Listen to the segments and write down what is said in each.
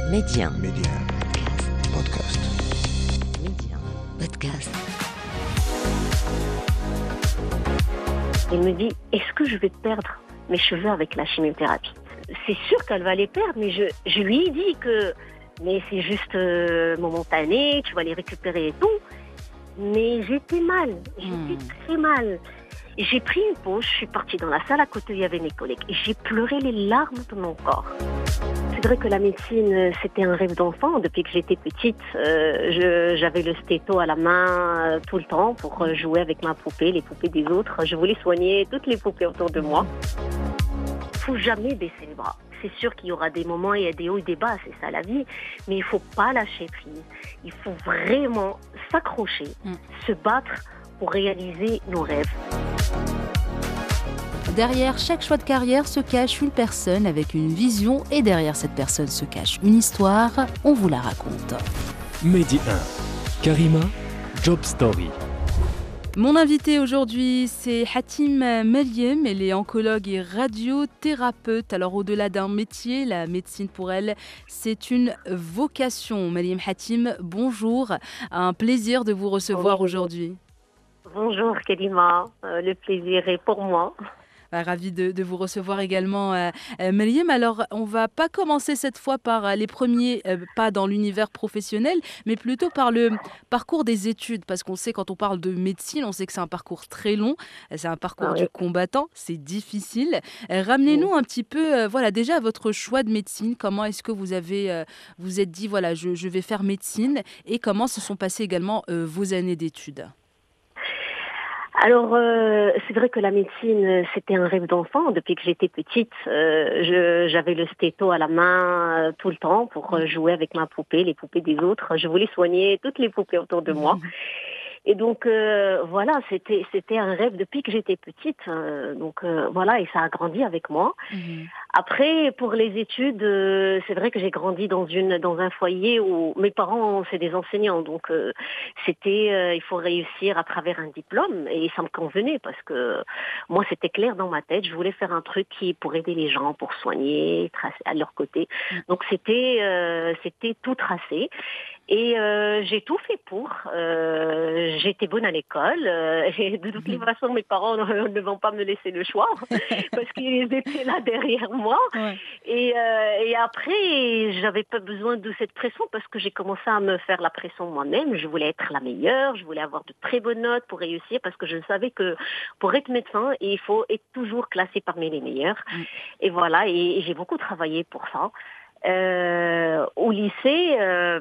Média. Média. Podcast. Média. Podcast. Elle me dit, est-ce que je vais perdre mes cheveux avec la chimiothérapie? C'est sûr qu'elle va les perdre, mais je lui ai dit que mais c'est juste momentané, tu vas les récupérer et tout. Mais j'étais mal, j'étais très mal. Et j'ai pris une pause, je suis partie dans la salle à côté où il y avait mes collègues. Et j'ai pleuré les larmes de mon corps. C'est vrai que la médecine, c'était un rêve d'enfant. Depuis que j'étais petite, j'avais le stéto à la main tout le temps pour jouer avec ma poupée, les poupées des autres. Je voulais soigner toutes les poupées autour de moi. Il ne faut jamais baisser les bras. C'est sûr qu'il y aura des moments, il y a des hauts et des bas, c'est ça la vie. Mais il ne faut pas lâcher prise. Il faut vraiment s'accrocher, se battre pour réaliser nos rêves. Derrière chaque choix de carrière se cache une personne avec une vision et derrière cette personne se cache une histoire. On vous la raconte. Medi 1, Karima, Job Story. Mon invité aujourd'hui, c'est Hatim Meliem. Elle est oncologue et radiothérapeute. Alors au-delà d'un métier, la médecine pour elle, c'est une vocation. Meliem Hatim, bonjour. Un plaisir de vous recevoir aujourd'hui. Bonjour Karima, le plaisir est pour moi. Ravie de vous recevoir également, Meliem. Alors, on va pas commencer cette fois par les premiers pas dans l'univers professionnel, mais plutôt par le parcours des études, parce qu'on sait quand on parle de médecine, on sait que c'est un parcours très long, c'est un parcours du combattant, c'est difficile. Ramenez-nous un petit peu, voilà, déjà à votre choix de médecine. Comment est-ce que vous avez, vous êtes dit, voilà, je vais faire médecine, et comment se sont passées également vos années d'études? Alors, c'est vrai que la médecine, c'était un rêve d'enfant. Depuis que j'étais petite, j'avais le stéto à la main tout le temps pour jouer avec ma poupée, les poupées des autres. Je voulais soigner toutes les poupées autour de moi. Et donc, voilà, c'était un rêve depuis que j'étais petite. Voilà, et ça a grandi avec moi. Après, pour les études, c'est vrai que j'ai grandi dans un foyer où mes parents, c'est des enseignants. Donc, il faut réussir à travers un diplôme. Et ça me convenait parce que moi, c'était clair dans ma tête. Je voulais faire un truc qui pour aider les gens, pour soigner, tracer à leur côté. Donc, c'était tout tracé. Et j'ai tout fait pour. J'étais bonne à l'école. Et de toutes les façons, mes parents ne vont pas me laisser le choix parce qu'ils étaient là derrière moi. Ouais. Et après, j'avais pas besoin de cette pression parce que j'ai commencé à me faire la pression moi-même. Je voulais être la meilleure. Je voulais avoir de très bonnes notes pour réussir parce que je savais que pour être médecin, il faut être toujours classé parmi les meilleurs. Et voilà. Et j'ai beaucoup travaillé pour ça. Au lycée,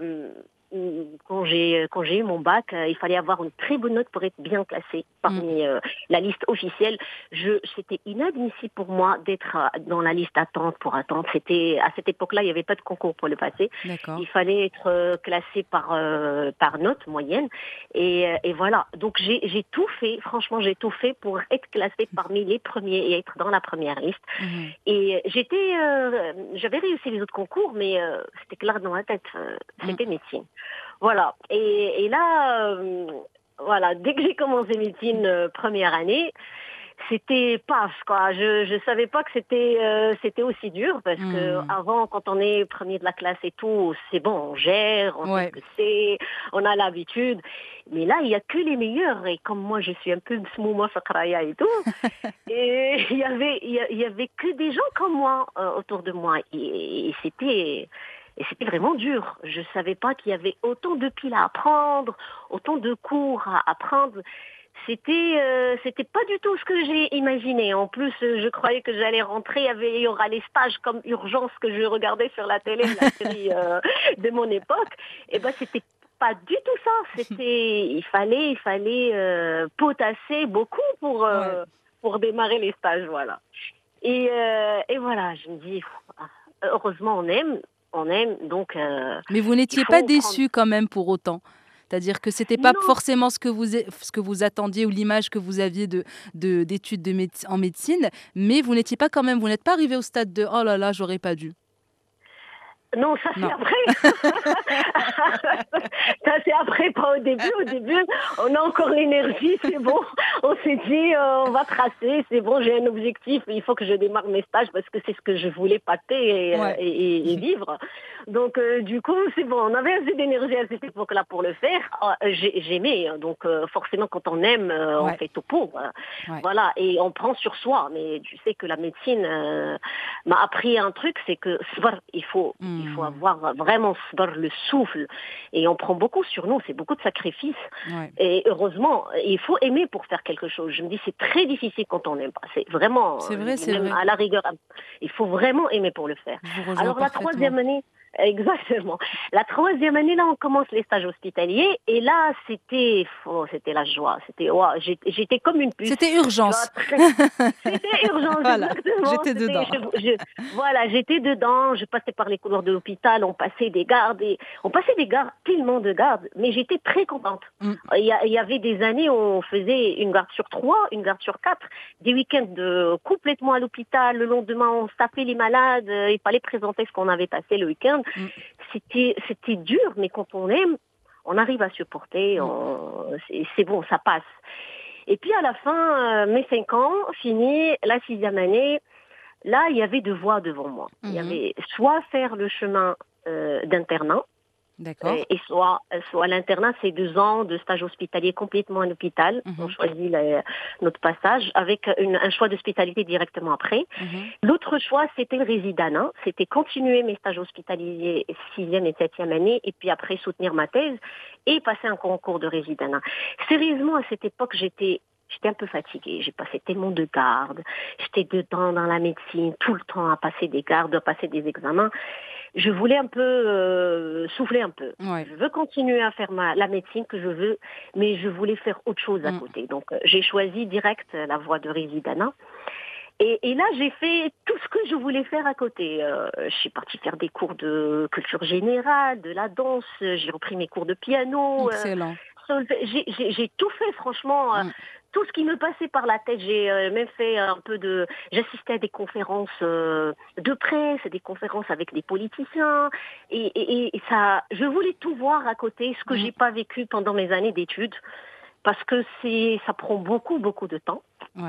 quand j'ai eu mon bac, il fallait avoir une très bonne note pour être bien classée parmi la liste officielle. C'était inadmissible pour moi d'être dans la liste d'attente pour attendre. À cette époque-là, il n'y avait pas de concours pour le passer. D'accord. Il fallait être classé par note moyenne. Et voilà. Donc j'ai tout fait. Franchement, j'ai tout fait pour être classée parmi les premiers et être dans la première liste. Et j'avais réussi les autres concours, mais c'était clair dans ma tête. C'était médecine. Voilà. Et là, voilà, dès que j'ai commencé médecine première année, c'était paf, quoi. Je savais pas que c'était aussi dur parce que avant, quand on est premier de la classe et tout, c'est bon, on gère, on sait ce que c'est, on a l'habitude. Mais là, il y a que les meilleurs. Et comme moi, je suis un peu smouma sakraya et tout, et il y avait que des gens comme moi autour de moi. Et c'était vraiment dur. Je savais pas qu'il y avait autant de piles à apprendre, autant de cours à apprendre. C'était pas du tout ce que j'ai imaginé. En plus, je croyais que j'allais rentrer, il y aura les stages comme Urgence que je regardais sur la télé, la série de mon époque. Et ben, c'était pas du tout ça. Il fallait potasser beaucoup pour démarrer les stages, voilà. Et voilà, je me dis, heureusement on aime, donc... Mais vous n'étiez pas déçue quand même pour autant. C'est-à-dire que c'était pas forcément ce que vous attendiez ou l'image que vous aviez d'études en médecine, mais vous n'étiez pas quand même, vous n'êtes pas arrivé au stade de « oh là là, j'aurais pas dû ». Non, ça c'est après. Ça c'est après, pas au début. Au début, on a encore l'énergie, c'est bon. On s'est dit, on va tracer, c'est bon, j'ai un objectif, il faut que je démarre mes stages parce que c'est ce que je voulais pâter et vivre. Donc, du coup, c'est bon, on avait assez d'énergie à cette époque-là pour le faire. J'aimais, donc forcément, quand on aime, on fait tout pour. Voilà, et on prend sur soi. Mais tu sais que la médecine m'a appris un truc, c'est que il faut avoir vraiment le souffle. Et on prend beaucoup sur nous, c'est beaucoup de sacrifices. Et heureusement, il faut aimer pour faire quelque chose. Je me dis, c'est très difficile quand on n'aime pas. C'est vraiment, c'est vrai. À la rigueur, il faut vraiment aimer pour le faire. Alors la troisième année, exactement. La troisième année, là, on commence les stages hospitaliers. Et là, c'était la joie. J'étais comme une puce. C'était urgence. C'était urgence, voilà, exactement. J'étais dedans. Voilà, j'étais dedans. Je passais par les couloirs de l'hôpital. On passait des gardes. Tellement de gardes. Mais j'étais très contente. Il y avait des années où on faisait une garde sur 3, une garde sur 4. Des week-ends complètement à l'hôpital. Le lendemain, on tapait les malades. Il fallait présenter ce qu'on avait passé le week-end. C'était dur, mais quand on aime, on arrive à supporter, c'est bon, ça passe. Et puis à la fin, mes 5 ans, fini, la 6e année, là, il y avait 2 voies devant moi. Il y avait soit faire le chemin d'internat, d'accord. Et soit l'internat, c'est 2 ans de stage hospitalier complètement à l'hôpital. On choisit notre passage avec un choix de spécialité directement après. L'autre choix, c'était le résidanat. C'était continuer mes stages hospitaliers 6e et 7e année et puis après soutenir ma thèse et passer un concours de résidanat. Sérieusement, à cette époque, j'étais un peu fatiguée. J'ai passé tellement de gardes. J'étais dedans dans la médecine, tout le temps à passer des gardes, à passer des examens. Je voulais un peu souffler un peu. Je veux continuer à faire la médecine que je veux, mais je voulais faire autre chose à côté. Donc, j'ai choisi direct la voie de résidanat. Et là, j'ai fait tout ce que je voulais faire à côté. Je suis partie faire des cours de culture générale, de la danse. J'ai repris mes cours de piano. Excellent. J'ai tout fait, franchement. Tout ce qui me passait par la tête, j'ai même fait j'assistais à des conférences de presse, des conférences avec des politiciens, et ça, je voulais tout voir à côté, ce que j'ai pas vécu pendant mes années d'études, parce que ça prend beaucoup, beaucoup de temps.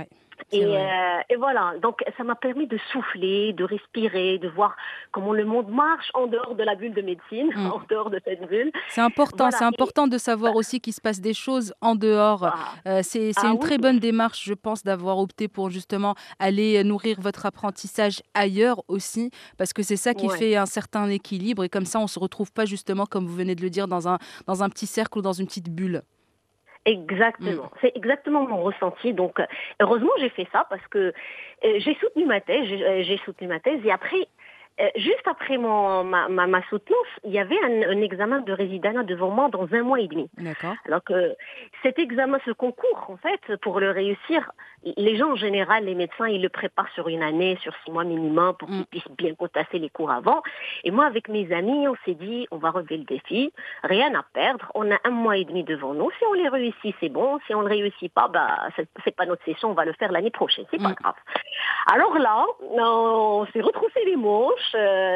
Et voilà, donc ça m'a permis de souffler, de respirer, de voir comment le monde marche en dehors de la bulle de médecine, en dehors de cette bulle. C'est important, c'est important de savoir aussi qu'il se passe des choses en dehors. C'est une très bonne démarche, je pense, d'avoir opté pour justement aller nourrir votre apprentissage ailleurs aussi, parce que c'est ça qui fait un certain équilibre, et comme ça on ne se retrouve pas justement, comme vous venez de le dire, dans un petit cercle ou dans une petite bulle. Exactement, c'est exactement mon ressenti. Donc, heureusement, j'ai fait ça parce que j'ai soutenu ma thèse, et après, juste après ma soutenance, il y avait un examen de résidanat devant moi dans 1 mois et demi. D'accord. Alors que cet examen, ce concours, en fait, pour le réussir, les gens en général, les médecins, ils le préparent sur 1 année, sur 6 mois minimum, pour qu'ils puissent bien potasser les cours avant. Et moi, avec mes amis, on s'est dit, on va relever le défi, rien à perdre, on a 1 mois et demi devant nous. Si on les réussit, c'est bon. Si on ne le réussit pas, c'est pas notre session, on va le faire l'année prochaine, c'est pas grave. Alors là, on s'est retroussé les manches.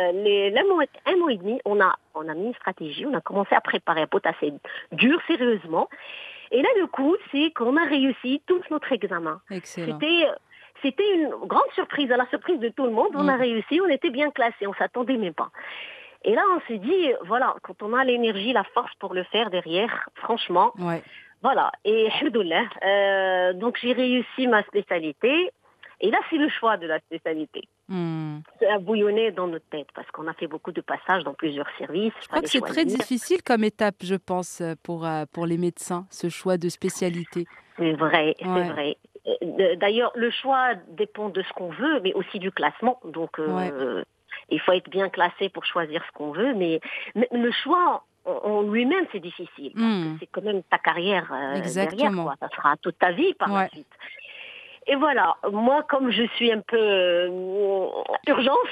1 mois et demi, on a mis une stratégie, on a commencé à préparer un potasser dur, sérieusement. Et là, le coup, c'est qu'on a réussi tout notre examen. Excellent. C'était une grande surprise, à la surprise de tout le monde. On a réussi, on était bien classés, on s'attendait même pas. Et là, on s'est dit, voilà, quand on a l'énergie, la force pour le faire derrière, franchement, voilà. Et alhamdoulilah, donc j'ai réussi ma spécialité. Et là, c'est le choix de la spécialité. C'est à bouillonner dans notre tête parce qu'on a fait beaucoup de passages dans plusieurs services. Je crois que c'est très difficile comme étape, je pense, pour les médecins, ce choix de spécialité. C'est vrai, c'est vrai. D'ailleurs, le choix dépend de ce qu'on veut, mais aussi du classement. Donc, il faut être bien classé pour choisir ce qu'on veut. Mais le choix en lui-même, c'est difficile. Parce que c'est quand même ta carrière derrière. Quoi. Ça sera toute ta vie par la suite. Et voilà, moi, comme je suis un peu urgence,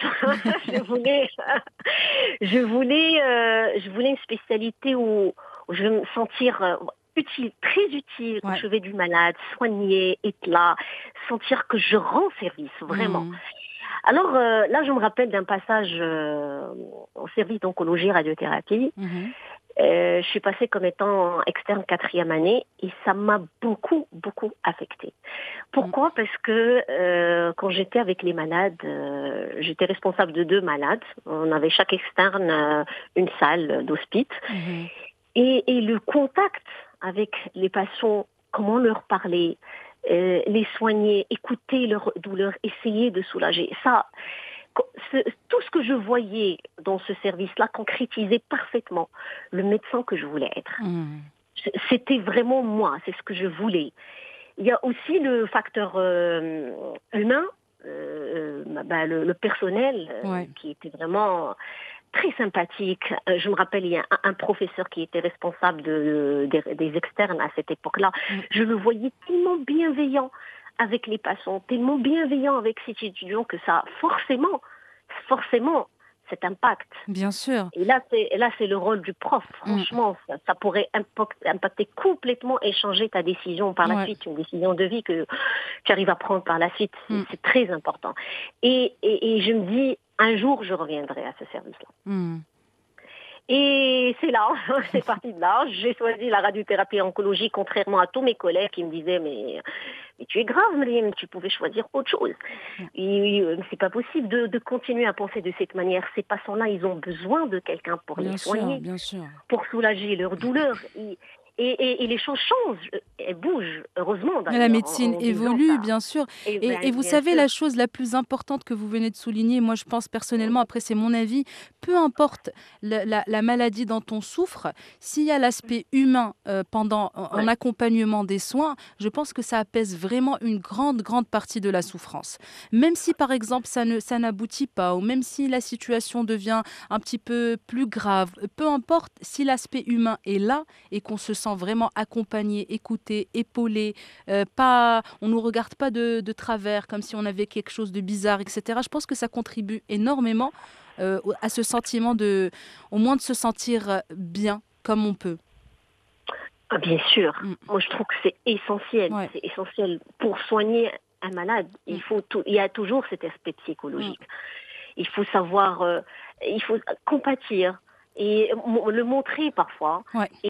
je voulais une spécialité où je vais me sentir utile, très utile, quand je vais du malade, soigner, être là, sentir que je rends service, vraiment. Alors là, je me rappelle d'un passage au service d'oncologie radiothérapie. Je suis passée comme étant externe 4e année et ça m'a beaucoup, beaucoup affectée. Pourquoi ? Parce que quand j'étais avec les malades, j'étais responsable de 2 malades. On avait chaque externe une salle d'hospice. Et le contact avec les patients, comment leur parler, les soigner, écouter leur douleur, essayer de soulager. Ça, tout ce que je voyais dans ce service-là concrétisait parfaitement le médecin que je voulais être. C'était vraiment moi, c'est ce que je voulais. Il y a aussi le facteur humain, le personnel, qui était vraiment très sympathique. Je me rappelle, il y a un professeur qui était responsable des externes à cette époque-là. Je le voyais tellement bienveillant avec les patients, tellement bienveillant avec ces étudiants que ça, forcément, cet impact. Bien sûr. Et là, c'est le rôle du prof. Franchement, ça pourrait impacter complètement et changer ta décision par la suite, une décision de vie que tu arrives à prendre par la suite. C'est très important. Et je me dis, un jour, je reviendrai à ce service-là. Et c'est là, c'est parti de là. J'ai choisi la radiothérapie oncologie, contrairement à tous mes collègues qui me disaient mais tu es grave, Mariam, tu pouvais choisir autre chose. Et c'est pas possible de continuer à penser de cette manière. Ces patients-là, ils ont besoin de quelqu'un pour les soigner, bien sûr. pour soulager leur douleur. Et les choses changent, elles bougent, heureusement d'ailleurs. La médecine évolue, bien sûr. Et vous savez, la chose la plus importante que vous venez de souligner, moi je pense personnellement, après c'est mon avis, peu importe la maladie dont on souffre, s'il y a l'aspect humain en accompagnement des soins, je pense que ça apaise vraiment une grande partie de la souffrance. Même si par exemple ça n'aboutit pas, ou même si la situation devient un petit peu plus grave, peu importe, si l'aspect humain est là et qu'on se sent vraiment accompagné, écouté, épaulé, on nous regarde pas de travers comme si on avait quelque chose de bizarre, etc. Je pense que ça contribue énormément à ce sentiment au moins de se sentir bien comme on peut. Bien sûr. Moi, je trouve que c'est essentiel. C'est essentiel pour soigner un malade. Il y a toujours cet aspect psychologique. Il faut savoir, il faut compatir. Et le montrer parfois.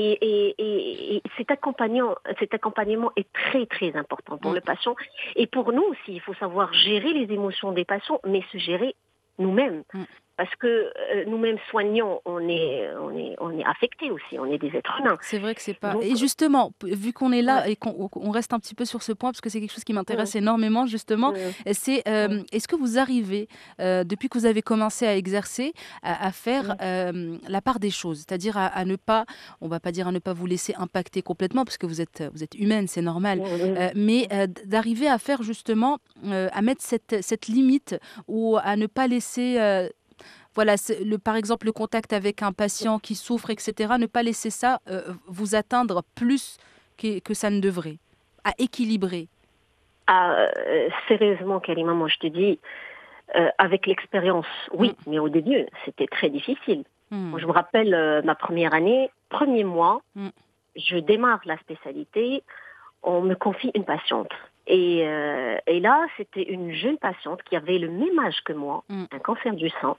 Et cet accompagnement est très, très important pour le patient. Et pour nous aussi, il faut savoir gérer les émotions des patients, mais se gérer nous-mêmes. Parce que nous-mêmes soignants, on est affectés aussi, on est des êtres humains. C'est vrai que c'est pas... Donc, et justement, vu qu'on est là et qu'on reste un petit peu sur ce point, parce que c'est quelque chose qui m'intéresse énormément, justement, c'est est-ce que vous arrivez, depuis que vous avez commencé à exercer, à faire la part des choses, c'est-à-dire à ne pas, on va pas dire à ne pas vous laisser impacter complètement, parce que vous êtes humaine, c'est normal, mais d'arriver à faire justement, à mettre cette limite ou à ne pas laisser... Voilà, par exemple, le contact avec un patient qui souffre, etc., ne pas laisser ça vous atteindre plus que ça ne devrait, à équilibrer. Sérieusement, Karima, moi je te dis, avec l'expérience, oui, mais au début, c'était très difficile. Moi, je me rappelle ma première année, premier mois, je démarre la spécialité, on me confie une patiente. Et là, c'était une jeune patiente qui avait le même âge que moi, un cancer du sang.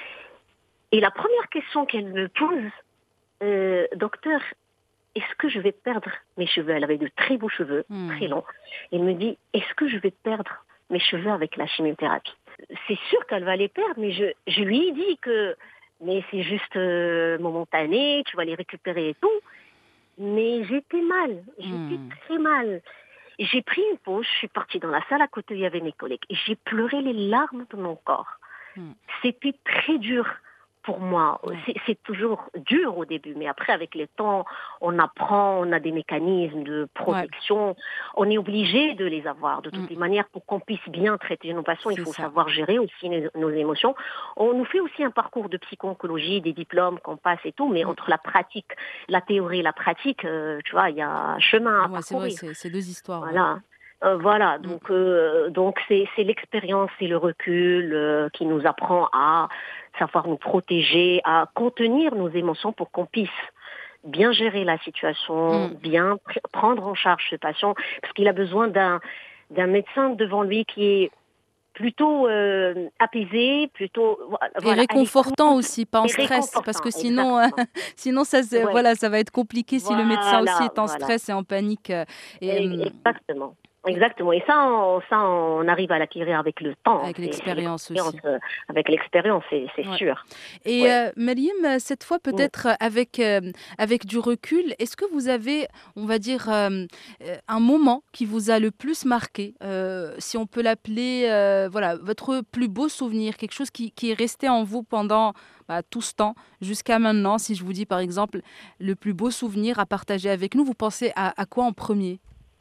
Et la première question qu'elle me pose, docteur, est-ce que je vais perdre mes cheveux ? Elle avait de très beaux cheveux, très longs. Elle me dit, est-ce que je vais perdre mes cheveux avec la chimiothérapie ? C'est sûr qu'elle va les perdre, mais je lui ai dit que mais c'est juste momentané, tu vas les récupérer et tout. Mais j'étais très mal. J'ai pris une pause, je suis partie dans la salle à côté où il y avait mes collègues et j'ai pleuré les larmes de mon corps. C'était très dur pour moi. C'est toujours dur au début, mais après, avec le temps, on apprend, on a des mécanismes de protection. On est obligé de les avoir de toutes les manières pour qu'on puisse bien traiter nos patients. Il faut savoir gérer aussi nos émotions. On nous fait aussi un parcours de psycho-oncologie, des diplômes qu'on passe et tout, mais entre la pratique, la théorie et la pratique, tu vois, il y a un chemin à parcourir. C'est vrai, c'est deux histoires. Voilà. Donc c'est l'expérience et le recul qui nous apprend à savoir nous protéger, à contenir nos émotions pour qu'on puisse bien gérer la situation, bien prendre en charge ce patient, parce qu'il a besoin d'un médecin devant lui qui est plutôt apaisé, plutôt Et réconfortant aussi, pas en stress, parce que sinon, exactement. sinon ça, Ouais, voilà, ça va être compliqué si le médecin aussi est en voilà. stress et en panique. Et, Exactement. Exactement. Et on arrive à l'acquérir avec le temps. avec C'est l'expérience l'expérience, aussi. avec l'expérience, c'est Ouais. sûr. Et Ouais. Mariam, cette fois Mm. peut-être avec du recul, est-ce que vous avez, on va dire, un moment qui vous a le plus marqué, si on peut l'appeler, voilà, votre plus beau souvenir, quelque chose qui est resté en vous pendant tout ce temps jusqu'à maintenant. Si je vous dis par exemple le plus beau souvenir à partager avec nous, vous pensez à quoi en premier?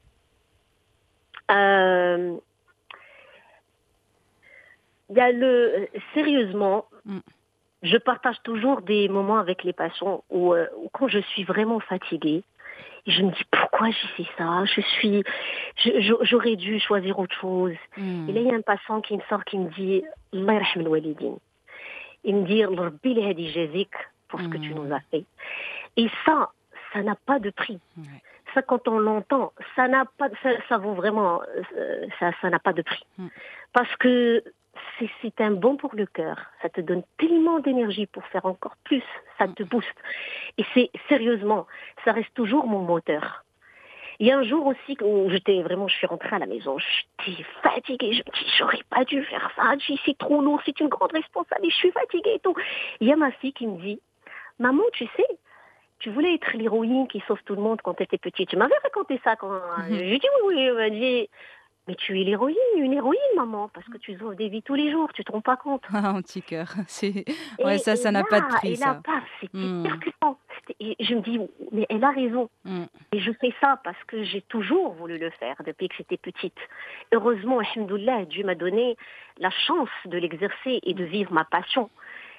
Euh, il y a sérieusement, Mm. je partage toujours des moments avec les patients où quand je suis vraiment fatiguée, je me dis pourquoi j'ai fait ça. J'aurais dû choisir autre chose. Et là, Mm. il y a un patient qui me sort qui me dit Allah yarham al-walidin. Il me dit Rabbi li hadi jazik pour ce que tu nous Mm. as fait. Et ça n'a pas de prix. Ouais. Ça, quand on l'entend, ça vaut vraiment, ça n'a pas de prix. Mm. Parce que c'est un bon pour le cœur. Ça te donne tellement d'énergie pour faire encore plus. Ça te booste. Et sérieusement, ça reste toujours mon moteur. Il y a un jour aussi où je suis rentrée à la maison, j'étais fatiguée, je me dis, j'aurais pas dû faire ça, c'est trop lourd, c'est une grande responsabilité, je suis fatiguée et tout. Il y a ma fille qui me dit, maman, tu sais, tu voulais être l'héroïne qui sauve tout le monde quand tu étais petite. Tu m'avais raconté ça quand j'ai dit oui, elle m'a dit, mais tu es l'héroïne, une héroïne, maman, parce que tu sauves des vies tous les jours, tu te rends pas compte. Ah, un petit cœur. Ouais, Et, ça et n'a pas de là, prix, et là, ça. paf, c'était Mm. percutant. Et je me dis, mais elle a raison. Mm. Et je fais ça parce que j'ai toujours voulu le faire depuis que j'étais petite. Heureusement, alhamdoulilah, Dieu m'a donné la chance de l'exercer et de vivre ma passion.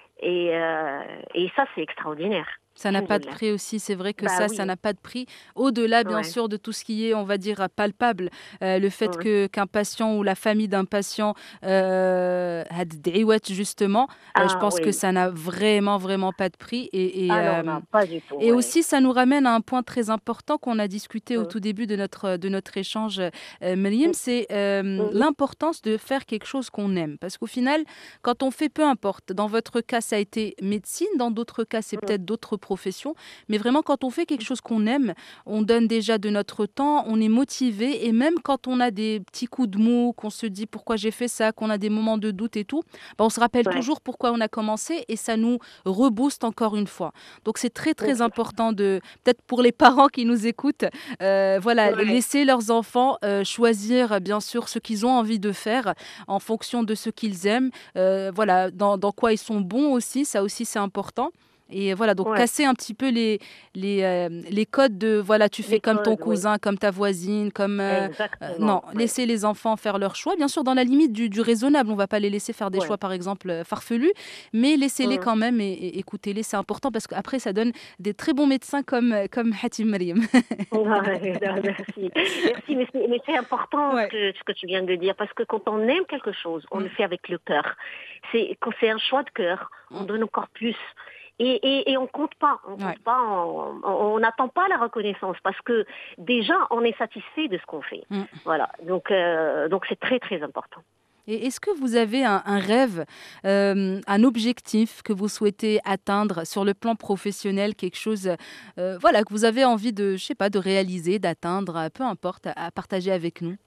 Et ça, c'est extraordinaire. Ça n'a pas de Alhamdoulilah. prix aussi, c'est vrai que Bah ça oui, n'a pas de prix. Au-delà, bien ouais, sûr, de tout ce qui est, on va dire, palpable, le fait ouais. qu'un patient ou la famille d'un patient a des justement, je Ah pense que oui. ça n'a vraiment, vraiment pas de prix. Ah non, non, pas du tout, Et ouais. aussi, ça nous ramène à un point très important qu'on a discuté au Mm, tout début de notre échange, Mariam, mm, c'est mm, l'importance de faire quelque chose qu'on aime. Parce qu'au final, quand on fait, peu importe, dans votre cas, ça a été médecine, dans d'autres cas, c'est mm, peut-être d'autres professions, mais vraiment, quand on fait quelque chose qu'on aime, on donne déjà de notre temps, on est motivé, et même quand on a des petits coups de mou, qu'on se dit pourquoi j'ai fait ça, qu'on a des moments de doute et tout, on se rappelle ouais. toujours pourquoi on a commencé, et ça nous rebooste encore une fois. Donc c'est très très Ok. important de, peut-être pour les parents qui nous écoutent, voilà, Ouais. laisser leurs enfants choisir bien sûr ce qu'ils ont envie de faire en fonction de ce qu'ils aiment, voilà, dans quoi ils sont bons aussi, ça aussi c'est important. Et voilà, donc Ouais. casser un petit peu les codes de, voilà, tu fais Les comme ton codes, oui. cousin, comme ta voisine, comme... non, Exactement, ouais. laisser les enfants faire leurs choix, bien sûr dans la limite du raisonnable, on va pas les laisser faire des choix Ouais. par exemple farfelus, mais laissez-les Mm. quand même et écoutez-les, c'est important parce qu'après ça donne des très bons médecins comme Hatim Mariam. Ouais, non, merci. Merci, mais c'est important Ouais. ce que tu viens de dire, parce que quand on aime quelque chose, on le Mm, fait avec le cœur. Quand c'est un choix de cœur, on mm, donne encore plus. Et on ouais. compte pas, on n'attend pas la reconnaissance, parce que déjà, on est satisfait de ce qu'on fait. Mm. Voilà, donc c'est très, très important. Et est-ce que vous avez un rêve, un objectif que vous souhaitez atteindre sur le plan professionnel, quelque chose, voilà, que vous avez envie de, je sais pas, de réaliser, d'atteindre, peu importe, à partager avec nous?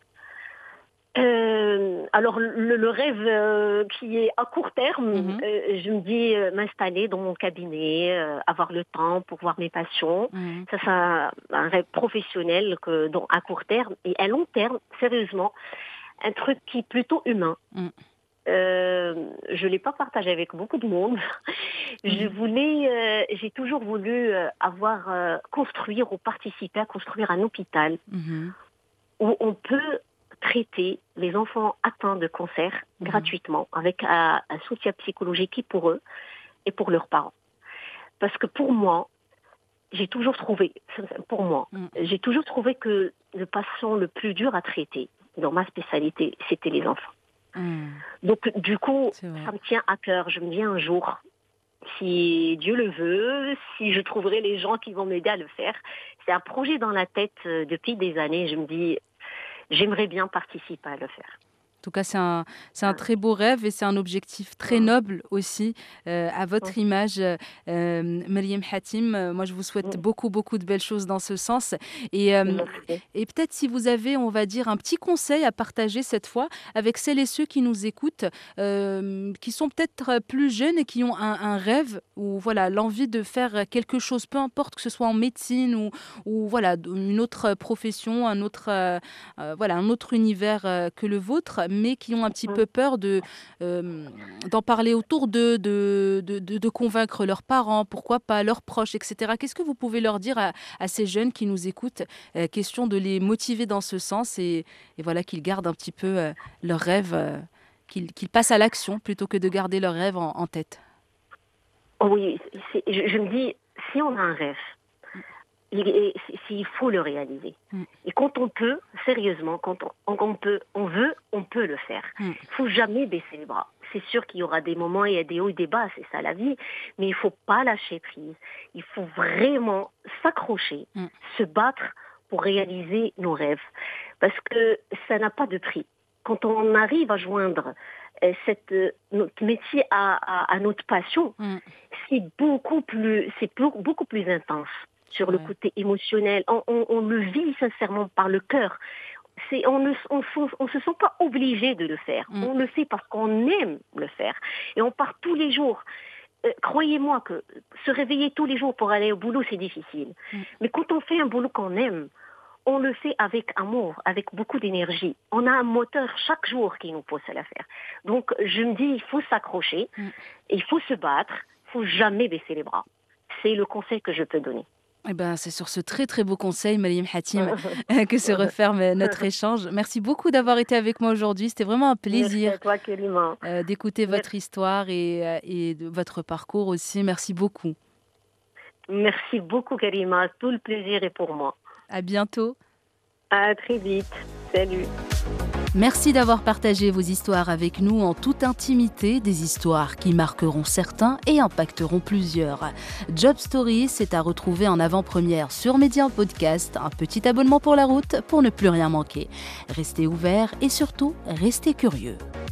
Alors le rêve qui est à court terme, Mhm, je me dis m'installer dans mon cabinet, avoir le temps pour voir mes patients. mhm, Ça, c'est un rêve professionnel à court terme et à long terme, sérieusement, un truc qui est plutôt humain. mm, Je l'ai pas partagé avec beaucoup de monde. mhm, J'ai toujours voulu construire ou participer à construire un hôpital mhm, où on peut traiter les enfants atteints de cancer mhm, gratuitement avec un soutien psychologique pour eux et pour leurs parents. Parce que pour moi, mm, j'ai toujours trouvé que le patient le plus dur à traiter dans ma spécialité, c'était les enfants. mm. Donc du coup, C'est vrai. ça me tient à cœur. Je me dis un jour, si Dieu le veut, si je trouverai les gens qui vont m'aider à le faire. C'est un projet dans la tête depuis des années. Je me dis, j'aimerais bien participer à le faire. tout cas, c'est un très beau rêve et c'est un objectif très noble aussi, à votre image, Mariam Hatim. Moi, je vous souhaite beaucoup, beaucoup de belles choses dans ce sens. Et, et peut-être si vous avez, on va dire, un petit conseil à partager cette fois avec celles et ceux qui nous écoutent, qui sont peut-être plus jeunes et qui ont un rêve ou voilà, l'envie de faire quelque chose, peu importe que ce soit en médecine ou voilà, une autre profession, un autre, voilà, un autre univers que le vôtre, mais qui ont un petit peu peur d'en parler autour d'eux, de convaincre leurs parents, pourquoi pas leurs proches, etc. Qu'est-ce que vous pouvez leur dire à ces jeunes qui nous écoutent? Question de les motiver dans ce sens et voilà, qu'ils gardent un petit peu leurs rêves, qu'ils passent à l'action plutôt que de garder leurs rêves en tête. Oui, je me dis, si on a un rêve, il faut le réaliser. Et quand on peut, sérieusement, quand on peut, on veut, on peut le faire. Il ne faut jamais baisser les bras. C'est sûr qu'il y aura des moments, il y a des hauts et des bas, c'est ça la vie, mais il ne faut pas lâcher prise. Il faut vraiment s'accrocher, se battre pour réaliser nos rêves. Parce que ça n'a pas de prix. Quand on arrive à joindre notre métier à notre passion, c'est beaucoup plus intense sur le côté émotionnel. On le vit sincèrement par le cœur. On se sent pas obligé de le faire. On le fait parce qu'on aime le faire. Et on part tous les jours. Croyez-moi que se réveiller tous les jours pour aller au boulot, c'est difficile. Mais quand on fait un boulot qu'on aime, on le fait avec amour, avec beaucoup d'énergie. On a un moteur chaque jour qui nous pousse à la faire. Donc, je me dis, il faut s'accrocher, il faut se battre, il faut jamais baisser les bras. C'est le conseil que je peux donner. Eh ben, c'est sur ce très très beau conseil, Mariam Hatim, que se referme notre échange. Merci beaucoup d'avoir été avec moi aujourd'hui. C'était vraiment un plaisir. Merci à toi, Karima. D'écouter votre histoire et de votre parcours aussi. Merci beaucoup. Merci beaucoup, Karima. Tout le plaisir est pour moi. À bientôt. À très vite. Salut. Merci d'avoir partagé vos histoires avec nous en toute intimité, des histoires qui marqueront certains et impacteront plusieurs. Job Story, c'est à retrouver en avant-première sur Média Podcast. Un petit abonnement pour la route pour ne plus rien manquer. Restez ouverts et surtout, restez curieux.